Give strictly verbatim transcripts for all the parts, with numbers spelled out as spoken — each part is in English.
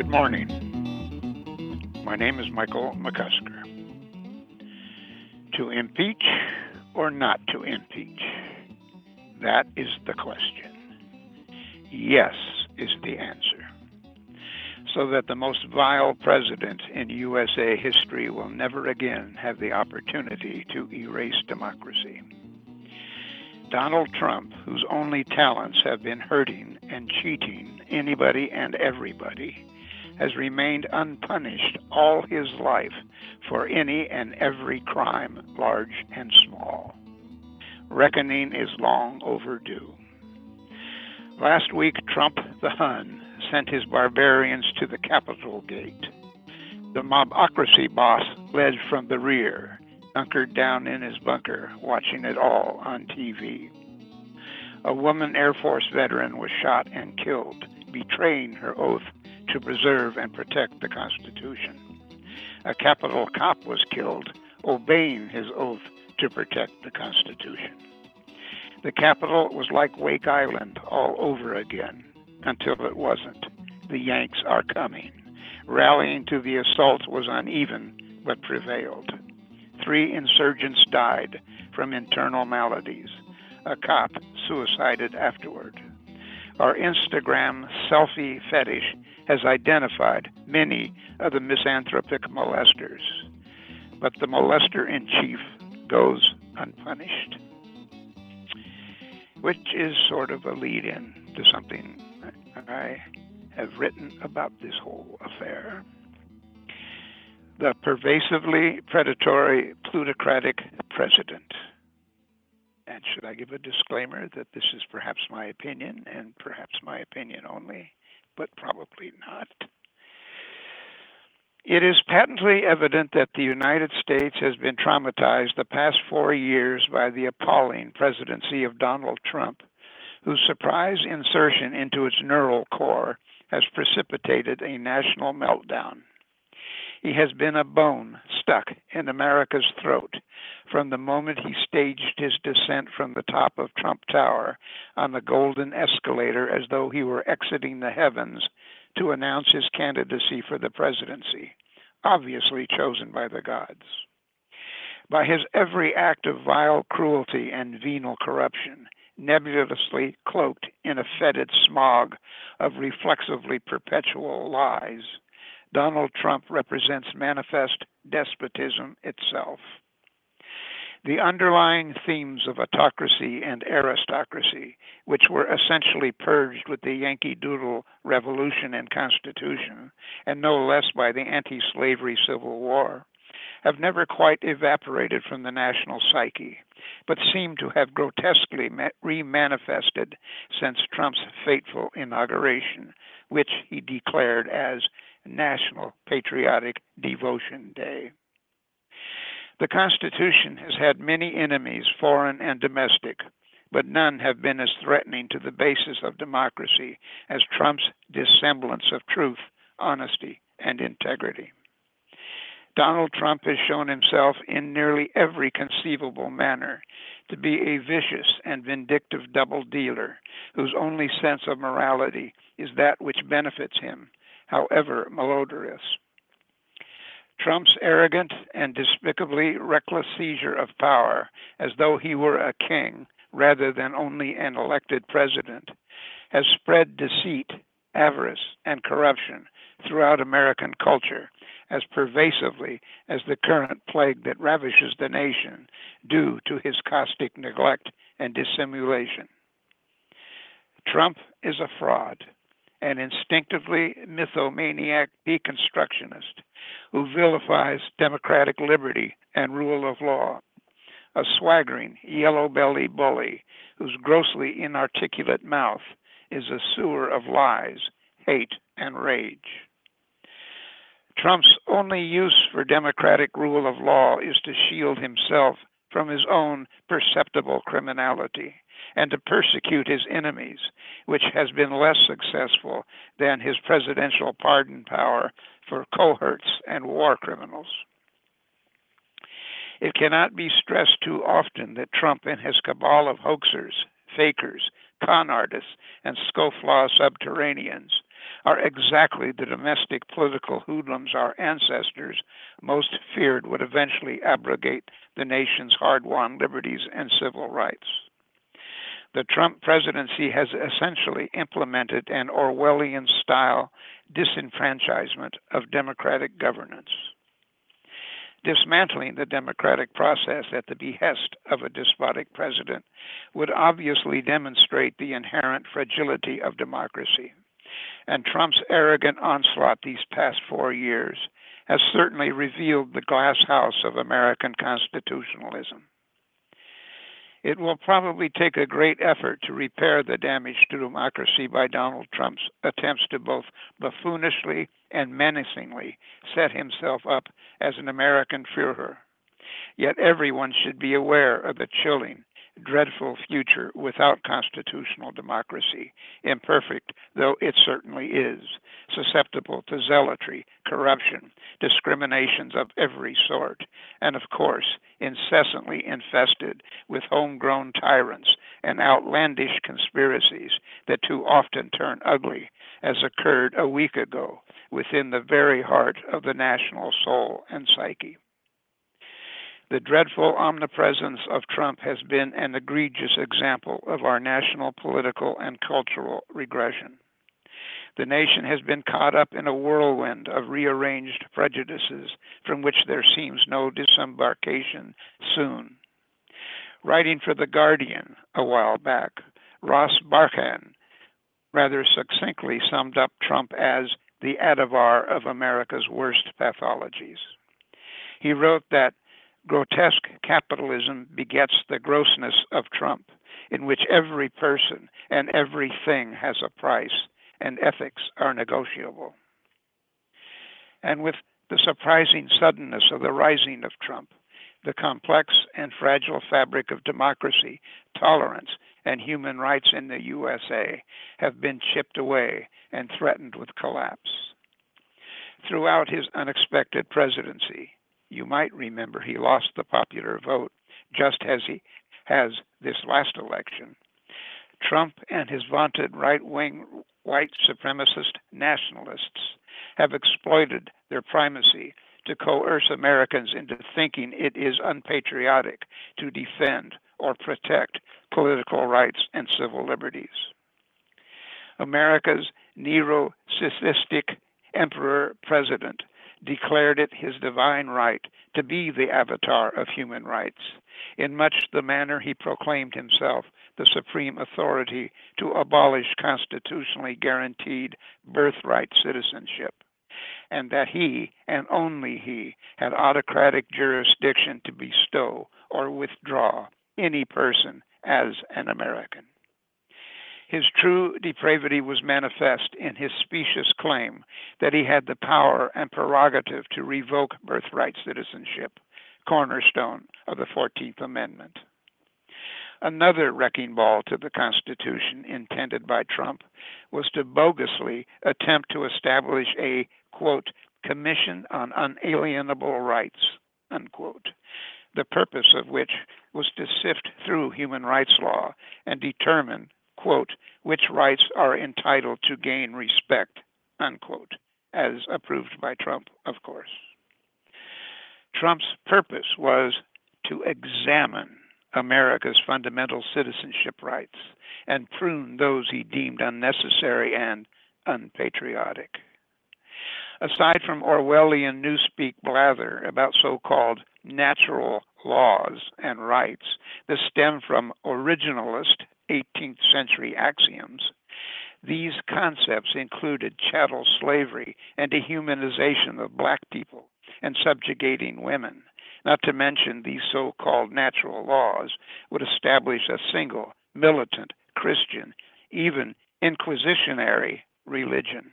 Good morning. My name is Michael McCusker. To impeach or not to impeach? That is the question. Yes is the answer. So that the most vile president in U S A history will never again have the opportunity to erase democracy. Donald Trump, whose only talents have been hurting and cheating anybody and everybody, has remained unpunished all his life for any and every crime, large and small. Reckoning is long overdue. Last week, Trump the Hun sent his barbarians to the Capitol gate. The mobocracy boss led from the rear, hunkered down in his bunker, watching it all on T V. A woman Air Force veteran was shot and killed, betraying her oath to preserve and protect the Constitution. A Capitol cop was killed, obeying his oath to protect the Constitution. The Capitol was like Wake Island all over again, until it wasn't. The Yanks are coming. Rallying to the assault was uneven, but prevailed. Three insurgents died from internal maladies. A cop suicided afterward. Our Instagram selfie fetish has identified many of the misanthropic molesters, but the molester-in-chief goes unpunished, which is sort of a lead-in to something I have written about this whole affair. The pervasively predatory plutocratic president. And should I give a disclaimer that this is perhaps my opinion, and perhaps my opinion only, but probably not. It is patently evident that the United States has been traumatized the past four years by the appalling presidency of Donald Trump, whose surprise insertion into its neural core has precipitated a national meltdown. He has been a bone stuck in America's throat from the moment he staged his descent from the top of Trump Tower on the golden escalator as though he were exiting the heavens to announce his candidacy for the presidency, obviously chosen by the gods. By his every act of vile cruelty and venal corruption, nebulously cloaked in a fetid smog of reflexively perpetual lies, Donald Trump represents manifest despotism itself. The underlying themes of autocracy and aristocracy, which were essentially purged with the Yankee Doodle Revolution and Constitution, and no less by the anti-slavery Civil War, have never quite evaporated from the national psyche, but seem to have grotesquely re-manifested since Trump's fateful inauguration, which he declared as National Patriotic Devotion Day. The Constitution has had many enemies, foreign and domestic, but none have been as threatening to the basis of democracy as Trump's dissemblance of truth, honesty, and integrity. Donald Trump has shown himself in nearly every conceivable manner to be a vicious and vindictive double dealer whose only sense of morality is that which benefits him, however malodorous. Trump's arrogant and despicably reckless seizure of power, as though he were a king rather than only an elected president, has spread deceit, avarice, and corruption throughout American culture as pervasively as the current plague that ravishes the nation, due to his caustic neglect and dissimulation. Trump is a fraud, an instinctively mythomaniac deconstructionist who vilifies democratic liberty and rule of law, a swaggering, yellow-bellied bully whose grossly inarticulate mouth is a sewer of lies, hate, and rage. Trump's only use for democratic rule of law is to shield himself from his own perceptible criminality and to persecute his enemies, which has been less successful than his presidential pardon power for cohorts and war criminals. It cannot be stressed too often that Trump and his cabal of hoaxers, fakers, con artists, and scofflaw subterraneans are exactly the domestic political hoodlums our ancestors most feared would eventually abrogate the nation's hard-won liberties and civil rights. The Trump presidency has essentially implemented an Orwellian-style disenfranchisement of democratic governance. Dismantling the democratic process at the behest of a despotic president would obviously demonstrate the inherent fragility of democracy, and Trump's arrogant onslaught these past four years has certainly revealed the glass house of American constitutionalism. It will probably take a great effort to repair the damage to democracy by Donald Trump's attempts to both buffoonishly and menacingly set himself up as an American Führer. Yet everyone should be aware of the chilling, dreadful future without constitutional democracy, imperfect though it certainly is, susceptible to zealotry, corruption, discriminations of every sort, and of course, incessantly infested with homegrown tyrants and outlandish conspiracies that too often turn ugly, as occurred a week ago within the very heart of the national soul and psyche. The dreadful omnipresence of Trump has been an egregious example of our national political and cultural regression. The nation has been caught up in a whirlwind of rearranged prejudices from which there seems no disembarkation soon. Writing for The Guardian a while back, Ross Barkan rather succinctly summed up Trump as the Adavar of America's worst pathologies. He wrote that grotesque capitalism begets the grossness of Trump, in which every person and everything has a price, and ethics are negotiable. And with the surprising suddenness of the rising of Trump, the complex and fragile fabric of democracy, tolerance, and human rights in the U S A have been chipped away and threatened with collapse. Throughout his unexpected presidency, you might remember he lost the popular vote, just as he has this last election. Trump and his vaunted right-wing white supremacist nationalists have exploited their primacy to coerce Americans into thinking it is unpatriotic to defend or protect political rights and civil liberties. America's Neo-Fascistic emperor president declared it his divine right to be the avatar of human rights, in much the manner he proclaimed himself the supreme authority to abolish constitutionally guaranteed birthright citizenship, and that he, and only he, had autocratic jurisdiction to bestow or withdraw any person as an American. His true depravity was manifest in his specious claim that he had the power and prerogative to revoke birthright citizenship, cornerstone of the fourteenth Amendment. Another wrecking ball to the Constitution intended by Trump was to bogusly attempt to establish a, quote, Commission on Unalienable Rights, unquote, the purpose of which was to sift through human rights law and determine, quote, which rights are entitled to gain respect, unquote, as approved by Trump, of course. Trump's purpose was to examine America's fundamental citizenship rights and prune those he deemed unnecessary and unpatriotic. Aside from Orwellian newspeak blather about so-called natural laws and rights that stem from originalist eighteenth century axioms, these concepts included chattel slavery and dehumanization of black people and subjugating women. Not to mention these so-called natural laws would establish a single, militant, Christian, even inquisitionary religion.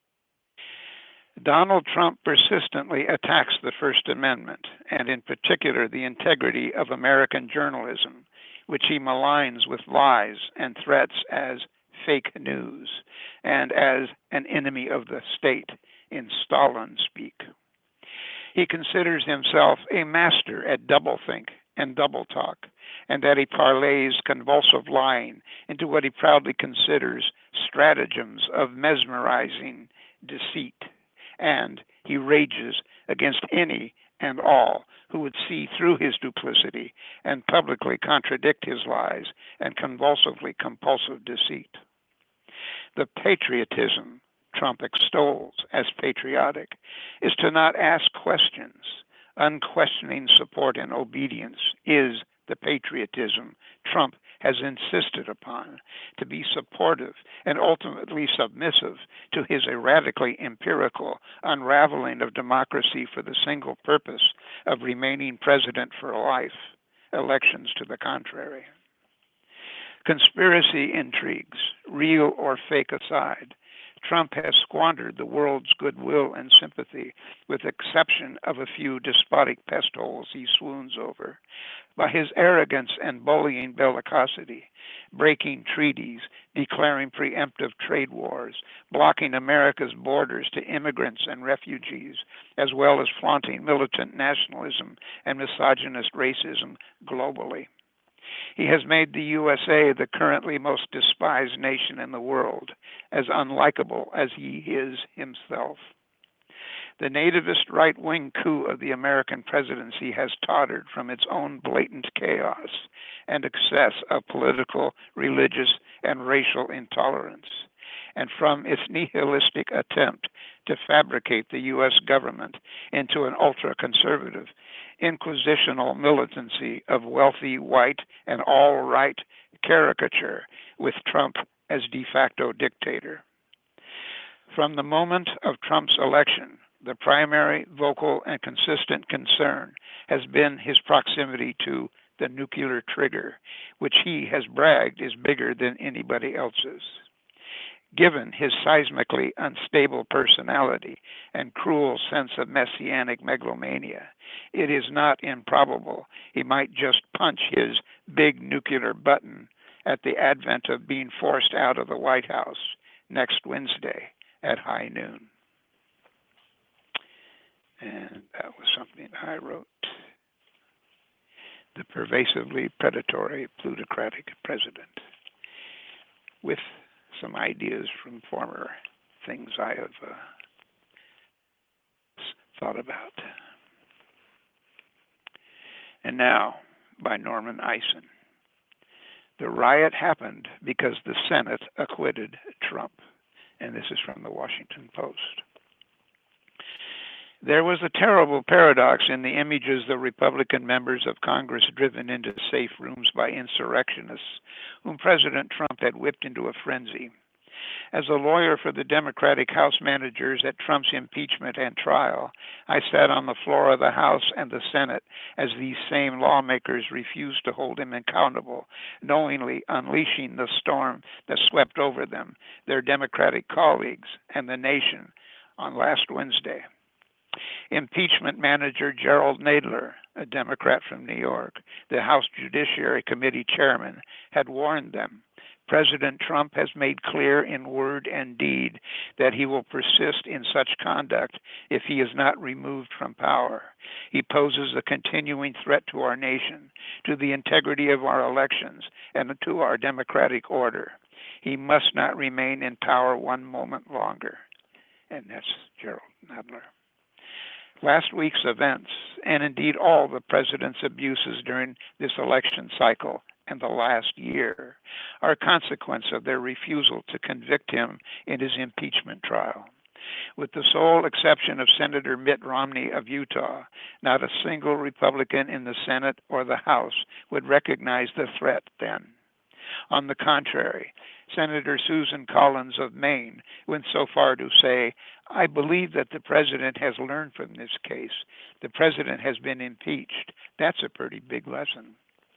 Donald Trump persistently attacks the First Amendment, and in particular the integrity of American journalism, which he maligns with lies and threats as fake news, and as an enemy of the state in Stalin speak. He considers himself a master at doublethink and double talk, and that he parlays convulsive lying into what he proudly considers stratagems of mesmerizing deceit, and he rages against any and all who would see through his duplicity and publicly contradict his lies and convulsively compulsive deceit. The patriotism Trump extols as patriotic is to not ask questions. Unquestioning support and obedience is the patriotism Trump has insisted upon, to be supportive and ultimately submissive to his erratically empirical unraveling of democracy for the single purpose of remaining president for life, elections to the contrary. Conspiracy intrigues, real or fake aside, Trump has squandered the world's goodwill and sympathy, with exception of a few despotic pest holes he swoons over, by his arrogance and bullying bellicosity, breaking treaties, declaring preemptive trade wars, blocking America's borders to immigrants and refugees, as well as flaunting militant nationalism and misogynist racism globally. He has made the U S A the currently most despised nation in the world, as unlikable as he is himself. The nativist right-wing coup of the American presidency has tottered from its own blatant chaos and excess of political, religious, and racial intolerance, and from its nihilistic attempt to fabricate the U S government into an ultra-conservative, inquisitional militancy of wealthy, white, and all-right caricature with Trump as de facto dictator. From the moment of Trump's election, the primary, vocal, and consistent concern has been his proximity to the nuclear trigger, which he has bragged is bigger than anybody else's. Given his seismically unstable personality and cruel sense of messianic megalomania, it is not improbable he might just punch his big nuclear button at the advent of being forced out of the White House next Wednesday at high noon. And that was something I wrote. The pervasively predatory plutocratic president, with some ideas from former things I have uh, thought about. And now, by Norman Eisen. The riot happened because the Senate acquitted Trump. And this is from the Washington Post. There was a terrible paradox in the images of Republican members of Congress driven into safe rooms by insurrectionists, whom President Trump had whipped into a frenzy. As a lawyer for the Democratic House managers at Trump's impeachment and trial, I sat on the floor of the House and the Senate as these same lawmakers refused to hold him accountable, knowingly unleashing the storm that swept over them, their Democratic colleagues, and the nation on last Wednesday. Impeachment manager Gerald Nadler, a Democrat from New York, the House Judiciary Committee chairman, had warned them. President Trump has made clear in word and deed that he will persist in such conduct if he is not removed from power. He poses a continuing threat to our nation, to the integrity of our elections, and to our democratic order. He must not remain in power one moment longer. And that's Gerald Nadler. Last week's events, and indeed all the president's abuses during this election cycle and the last year, are a consequence of their refusal to convict him in his impeachment trial. With the sole exception of Senator Mitt Romney of Utah, not a single Republican in the Senate or the House would recognize the threat then. On the contrary, Senator Susan Collins of Maine went so far to say, "I believe that the president has learned from this case. The president has been impeached. That's a pretty big lesson."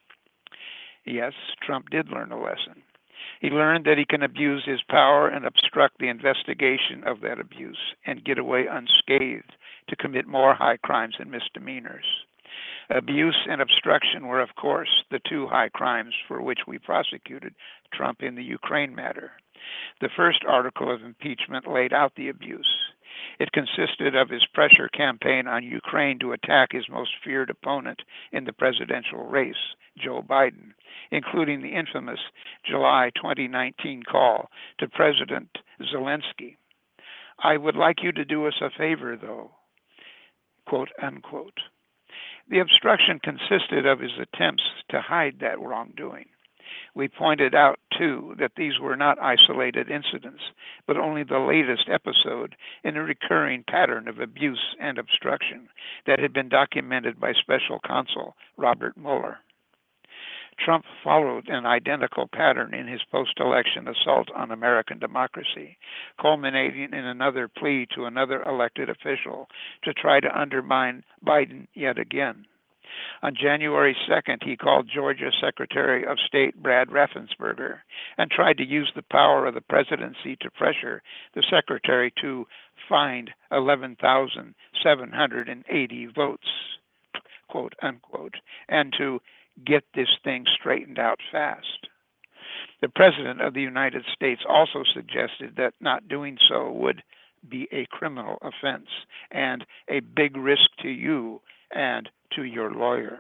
Yes, Trump did learn a lesson. He learned that he can abuse his power and obstruct the investigation of that abuse and get away unscathed to commit more high crimes and misdemeanors. Abuse and obstruction were, of course, the two high crimes for which we prosecuted Trump in the Ukraine matter. The first article of impeachment laid out the abuse. It consisted of his pressure campaign on Ukraine to attack his most feared opponent in the presidential race, Joe Biden, including the infamous July twenty nineteen call to President Zelensky. "I would like you to do us a favor, though," quote unquote. The obstruction consisted of his attempts to hide that wrongdoing. We pointed out, too, that these were not isolated incidents, but only the latest episode in a recurring pattern of abuse and obstruction that had been documented by Special Counsel Robert Mueller. Trump followed an identical pattern in his post-election assault on American democracy, culminating in another plea to another elected official to try to undermine Biden yet again. On January second, he called Georgia Secretary of State Brad Raffensperger and tried to use the power of the presidency to pressure the secretary to find eleven thousand seven hundred eighty votes, quote unquote, and to get this thing straightened out fast. The President of the United States also suggested that not doing so would be a criminal offense and a big risk to you and to your lawyer.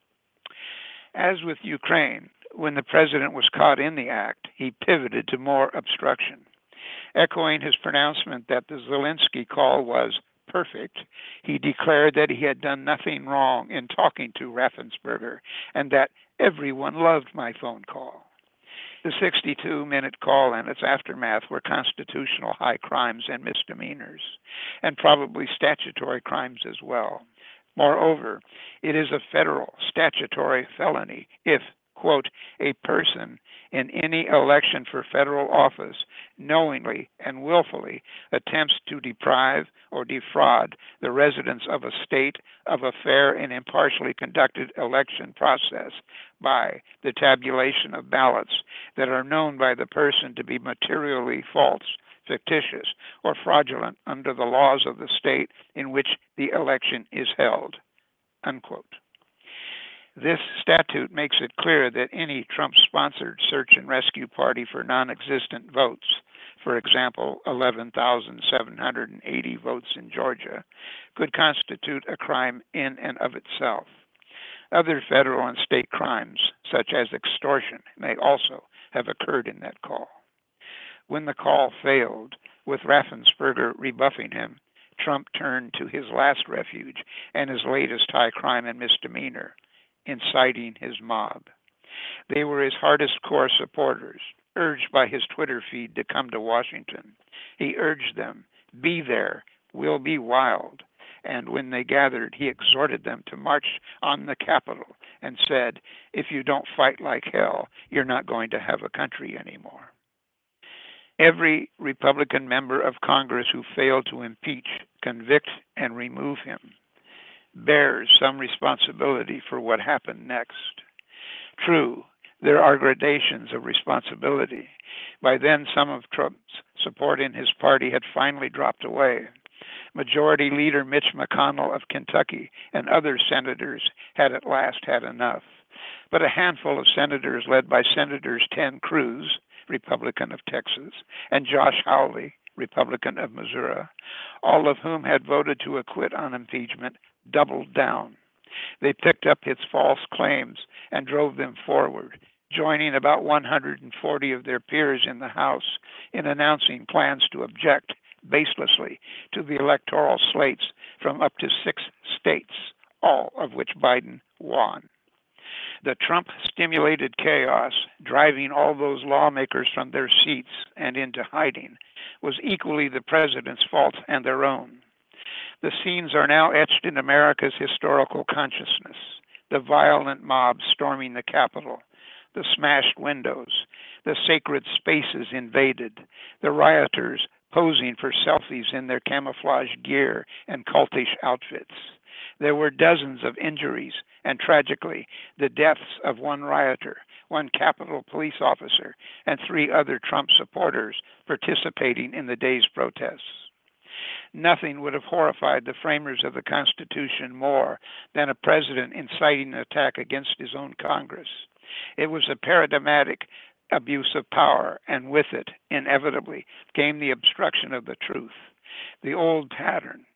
As with Ukraine, when the president was caught in the act, he pivoted to more obstruction. Echoing his pronouncement that the Zelensky call was perfect, he declared that he had done nothing wrong in talking to Raffensperger and that everyone loved my phone call. The sixty-two minute call and its aftermath were constitutional high crimes and misdemeanors, and probably statutory crimes as well. Moreover, it is a federal statutory felony if, quote, a person in any election for federal office knowingly and willfully attempts to deprive or defraud the residents of a state of a fair and impartially conducted election process by the tabulation of ballots that are known by the person to be materially false, fictitious, or fraudulent under the laws of the state in which the election is held, unquote. This statute makes it clear that any Trump-sponsored search and rescue party for non-existent votes, for example, eleven thousand seven hundred eighty votes in Georgia, could constitute a crime in and of itself. Other federal and state crimes, such as extortion, may also have occurred in that call. When the call failed, with Raffensperger rebuffing him, Trump turned to his last refuge and his latest high crime and misdemeanor, inciting his mob. They were his hardest core supporters, urged by his Twitter feed to come to Washington. He urged them, "Be there, we'll be wild." And when they gathered, he exhorted them to march on the Capitol and said, "If you don't fight like hell, you're not going to have a country anymore." Every Republican member of Congress who failed to impeach, convict, and remove him bears some responsibility for what happened next. True, there are gradations of responsibility. By then, some of Trump's support in his party had finally dropped away. Majority Leader Mitch McConnell of Kentucky and other senators had at last had enough. But a handful of senators led by Senators Ted Cruz, Republican of Texas, and Josh Hawley, Republican of Missouri, all of whom had voted to acquit on impeachment, doubled down. They picked up his false claims and drove them forward, joining about one hundred forty of their peers in the House in announcing plans to object baselessly to the electoral slates from up to six states, all of which Biden won. The Trump-stimulated chaos, driving all those lawmakers from their seats and into hiding, was equally the president's fault and their own. The scenes are now etched in America's historical consciousness. The violent mob storming the Capitol, the smashed windows, the sacred spaces invaded, the rioters posing for selfies in their camouflage gear and cultish outfits. There were dozens of injuries, and tragically, the deaths of one rioter, one Capitol police officer, and three other Trump supporters participating in the day's protests. Nothing would have horrified the framers of the Constitution more than a president inciting an attack against his own Congress. It was a paradigmatic abuse of power, and with it, inevitably, came the obstruction of the truth. The old pattern.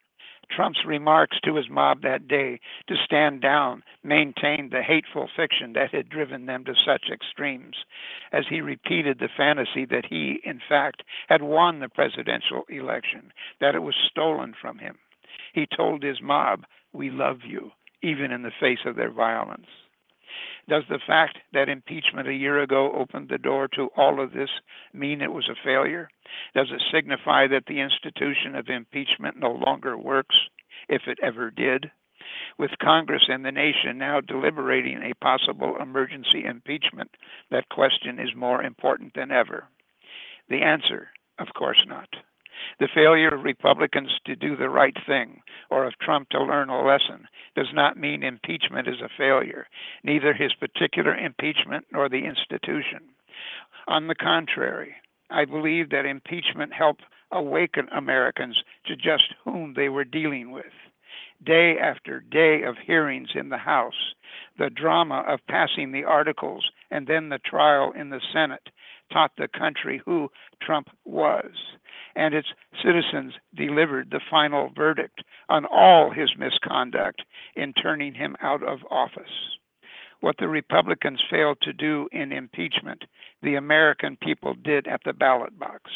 Trump's remarks to his mob that day to stand down maintained the hateful fiction that had driven them to such extremes, as he repeated the fantasy that he, in fact, had won the presidential election, that it was stolen from him. He told his mob, "We love you," even in the face of their violence. Does the fact that impeachment a year ago opened the door to all of this mean it was a failure? Does it signify that the institution of impeachment no longer works, if it ever did? With Congress and the nation now deliberating a possible emergency impeachment, that question is more important than ever. The answer, of course not. The failure of Republicans to do the right thing, or of Trump to learn a lesson, does not mean impeachment is a failure, neither his particular impeachment nor the institution. On the contrary, I believe that impeachment helped awaken Americans to just whom they were dealing with. Day after day of hearings in the House, the drama of passing the articles and then the trial in the Senate taught the country who Trump was, and its citizens delivered the final verdict on all his misconduct in turning him out of office. What the Republicans failed to do in impeachment, the American people did at the ballot box.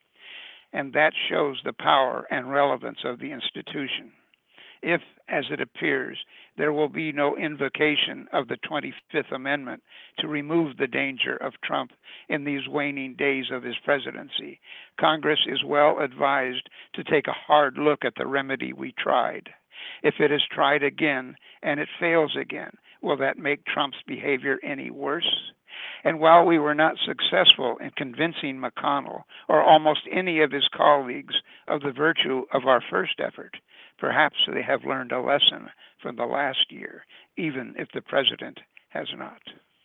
And that shows the power and relevance of the institution. If, as it appears, there will be no invocation of the twenty-fifth Amendment to remove the danger of Trump in these waning days of his presidency, Congress is well advised to take a hard look at the remedy we tried. If it is tried again and it fails again, will that make Trump's behavior any worse? And while we were not successful in convincing McConnell or almost any of his colleagues of the virtue of our first effort, perhaps they have learned a lesson from the last year, even if the president has not.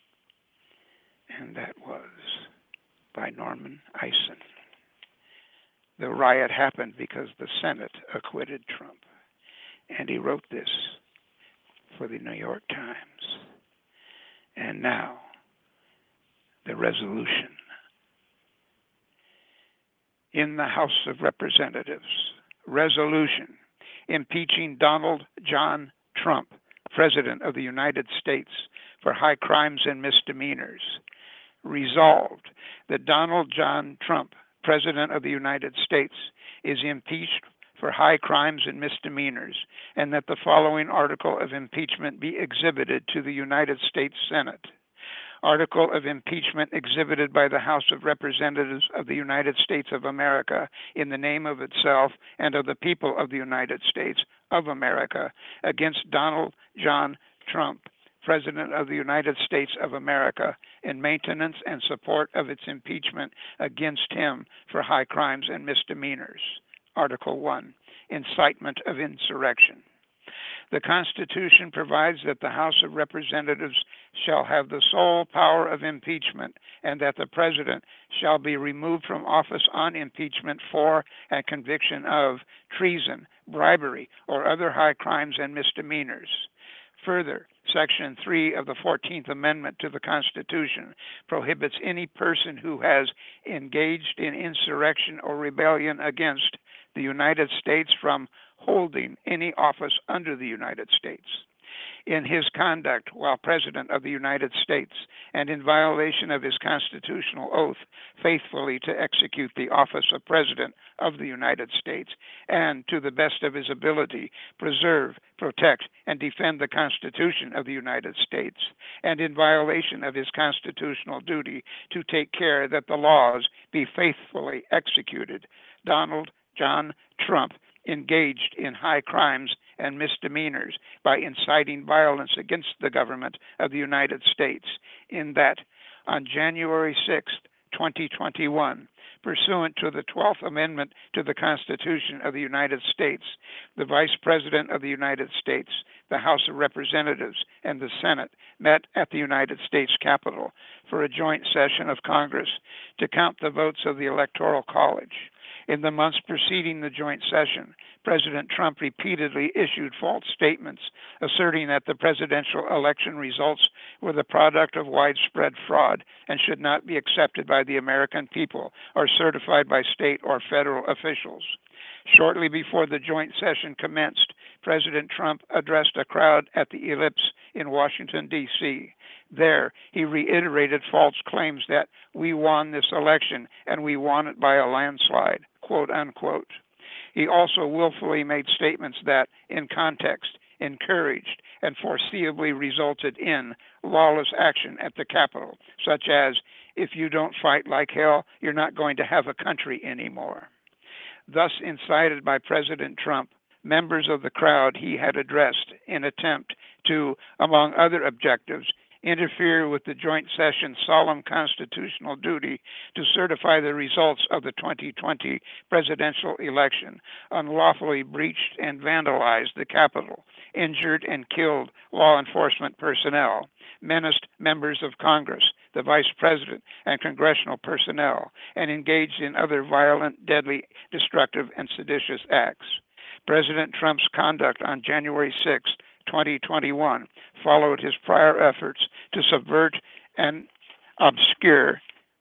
And that was by Norman Eisen. The riot happened because the Senate acquitted Trump. And he wrote this for the New York Times. And now, the resolution. In the House of Representatives, resolution impeaching Donald John Trump, President of the United States, for high crimes and misdemeanors. Resolved that Donald John Trump, President of the United States, is impeached for high crimes and misdemeanors, and that the following article of impeachment be exhibited to the United States Senate. Article of impeachment exhibited by the House of Representatives of the United States of America in the name of itself and of the people of the United States of America against Donald John Trump, President of the United States of America, in maintenance and support of its impeachment against him for high crimes and misdemeanors. Article one, incitement of insurrection. The Constitution provides that the House of Representatives shall have the sole power of impeachment, and that the President shall be removed from office on impeachment for and conviction of treason, bribery, or other high crimes and misdemeanors. Further, Section three of the fourteenth Amendment to the Constitution prohibits any person who has engaged in insurrection or rebellion against the United States from holding any office under the United States. In his conduct while President of the United States and in violation of his constitutional oath faithfully to execute the office of President of the United States and, to the best of his ability, preserve, protect, and defend the Constitution of the United States, and in violation of his constitutional duty to take care that the laws be faithfully executed, Donald John Trump engaged in high crimes and misdemeanors by inciting violence against the government of the United States, in that on January sixth, twenty twenty-one, pursuant to the twelfth Amendment to the Constitution of the United States, the Vice President of the United States, the House of Representatives, and the Senate met at the United States Capitol for a joint session of Congress to count the votes of the Electoral College. In the months preceding the joint session, President Trump repeatedly issued false statements asserting that the presidential election results were the product of widespread fraud and should not be accepted by the American people or certified by state or federal officials. Shortly before the joint session commenced, President Trump addressed a crowd at the Ellipse in Washington, D C. There, he reiterated false claims that we won this election and we won it by a landslide, quote unquote. He also willfully made statements that, in context, encouraged and foreseeably resulted in lawless action at the Capitol, such as, if you don't fight like hell, you're not going to have a country anymore. Thus incited by President Trump, members of the crowd he had addressed in attempt to, among other objectives, interfere with the joint session's solemn constitutional duty to certify the results of the twenty twenty presidential election, unlawfully breached and vandalized the Capitol, injured and killed law enforcement personnel, menaced members of Congress, the Vice President, and congressional personnel, and engaged in other violent, deadly, destructive, and seditious acts. President Trump's conduct on January sixth, twenty twenty-one followed his prior efforts to subvert and obscure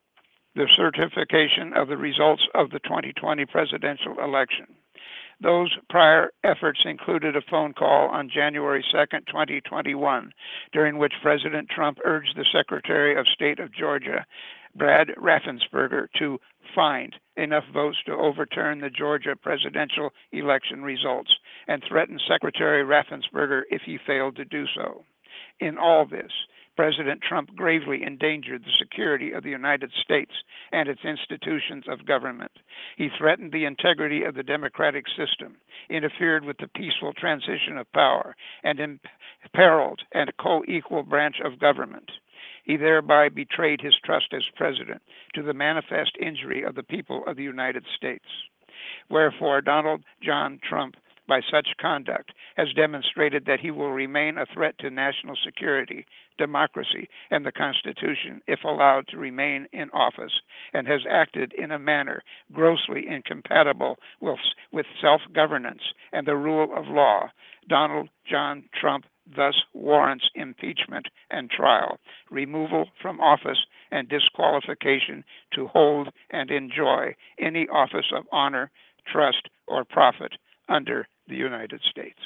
the certification of the results of the twenty twenty presidential election. Those prior efforts included a phone call on January second, twenty twenty-one, during which President Trump urged the Secretary of State of Georgia, Brad Raffensperger, to find enough votes to overturn the Georgia presidential election results and threatened Secretary Raffensperger if he failed to do so. In all this, President Trump gravely endangered the security of the United States and its institutions of government. He threatened the integrity of the democratic system, interfered with the peaceful transition of power, and imperiled a co-equal branch of government. He thereby betrayed his trust as president to the manifest injury of the people of the United States. Wherefore, Donald John Trump, by such conduct, has demonstrated that he will remain a threat to national security, democracy, and the Constitution if allowed to remain in office, and has acted in a manner grossly incompatible with, with self-governance and the rule of law. Donald John Trump thus warrants impeachment and trial, removal from office, and disqualification to hold and enjoy any office of honor, trust, or profit under the United States.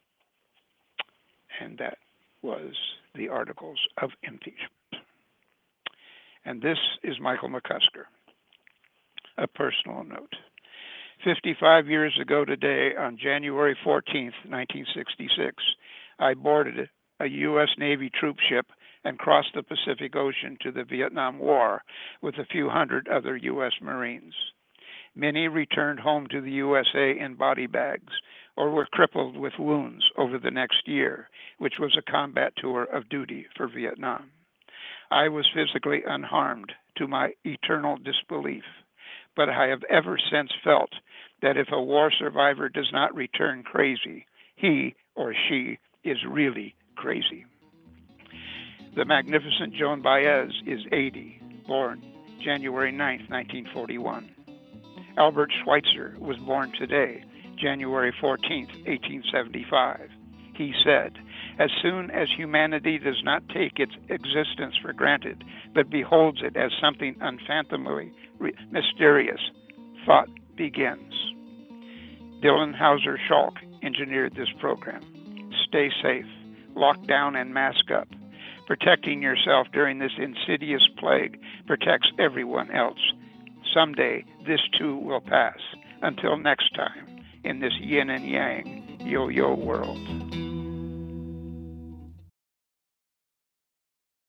And that was the articles of impeachment. And this is Michael McCusker. A personal note. fifty-five years ago today, on January fourteenth, nineteen sixty-six, I boarded a U S Navy troop ship and crossed the Pacific Ocean to the Vietnam War with a few hundred other U S Marines. Many returned home to the U S A in body bags or were crippled with wounds over the next year, which was a combat tour of duty for Vietnam. I was physically unharmed, to my eternal disbelief, but I have ever since felt that if a war survivor does not return crazy, he or she is really crazy. The magnificent Joan Baez is eighty, born January ninth, nineteen forty-one. Albert Schweitzer was born today, January fourteenth, eighteen seventy-five. He said, "As soon as humanity does not take its existence for granted, but beholds it as something unfathomably mysterious, thought begins." Dylan Hauser Schalk engineered this program. Stay safe, lock down and mask up. Protecting yourself during this insidious plague protects everyone else. Someday, this too will pass. Until next time, in this yin and yang, yo-yo world.